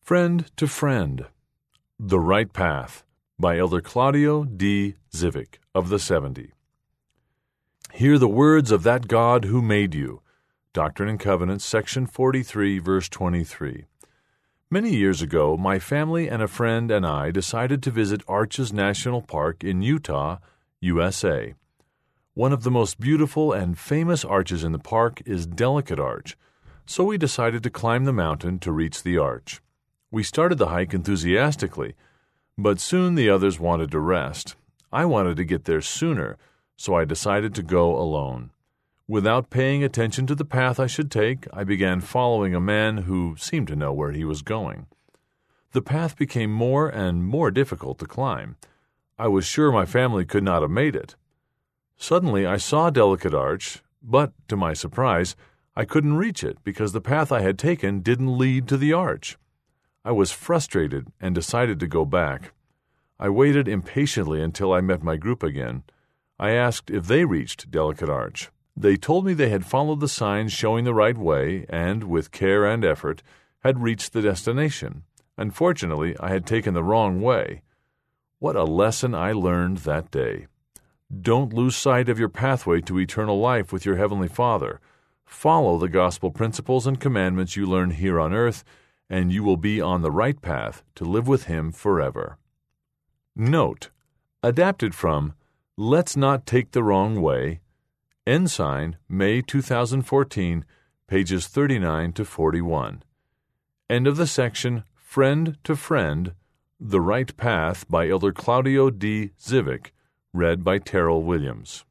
Friend to Friend, The Right Path by Elder Claudio D. Zivic of the 70. Hear the words of that God who made you. Doctrine and Covenants, section 43, verse 23. Many years ago, my family and a friend and I decided to visit Arches National Park in Utah, USA. One of the most beautiful and famous arches in the park is Delicate Arch, so we decided to climb the mountain to reach the arch. We started the hike enthusiastically, but soon the others wanted to rest. I wanted to get there sooner, so I decided to go alone. Without paying attention to the path I should take, I began following a man who seemed to know where he was going. The path became more and more difficult to climb. I was sure my family could not have made it. Suddenly I saw Delicate Arch, but, to my surprise, I couldn't reach it because the path I had taken didn't lead to the arch. I was frustrated and decided to go back. I waited impatiently until I met my group again. I asked if they reached Delicate Arch. They told me they had followed the signs showing the right way and, with care and effort, had reached the destination. Unfortunately, I had taken the wrong way. What a lesson I learned that day. Don't lose sight of your pathway to eternal life with your Heavenly Father. Follow the gospel principles and commandments you learn here on earth, and you will be on the right path to live with Him forever. Note: adapted from Let's Not Take the Wrong Way, Ensign, May 2014, pages 39 to 41. End of the section Friend to Friend, The Right Path by Elder Claudio D. Zivic, read by Terrell Williams.